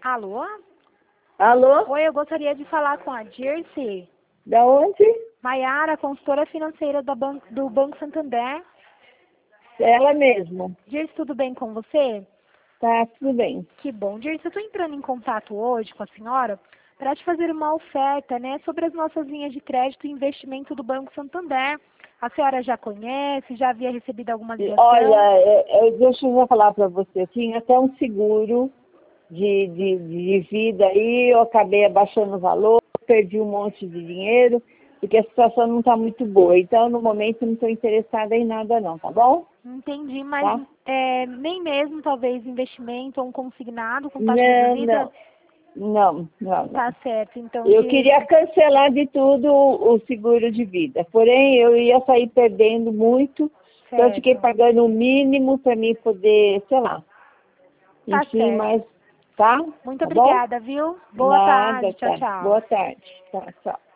Alô? Alô? Oi, eu gostaria de falar com a Dirce. Da onde? Maiara, consultora financeira do Banco Santander. Ela mesmo. Dirce, tudo bem com você? Tá, tudo bem. Que bom. Dirce, eu estou entrando em contato hoje com a senhora para te fazer uma oferta, né, sobre as nossas linhas de crédito e investimento do Banco Santander. A senhora já conhece, já havia recebido alguma ligação? Olha, deixa eu já falar para você. Eu tinha até um seguro de vida aí, eu acabei abaixando o valor, perdi um monte de dinheiro, porque a situação não está muito boa. Então, no momento, não estou interessada em nada não, tá bom? Entendi, mas Tá? nem mesmo talvez investimento ou um consignado com taxa Não, reduzida? não. Tá certo, então, Eu Dirce. queria cancelar de tudo o seguro de vida. Porém, eu ia sair perdendo muito. Então, eu fiquei Certo. pagando o mínimo para mim poder, sei lá. Tá Enfim, certo. mas, tá? Muito Tá bom? obrigada, viu? Boa Nada, tarde. Tchau, tá. tchau. Boa tarde. Tá, tchau.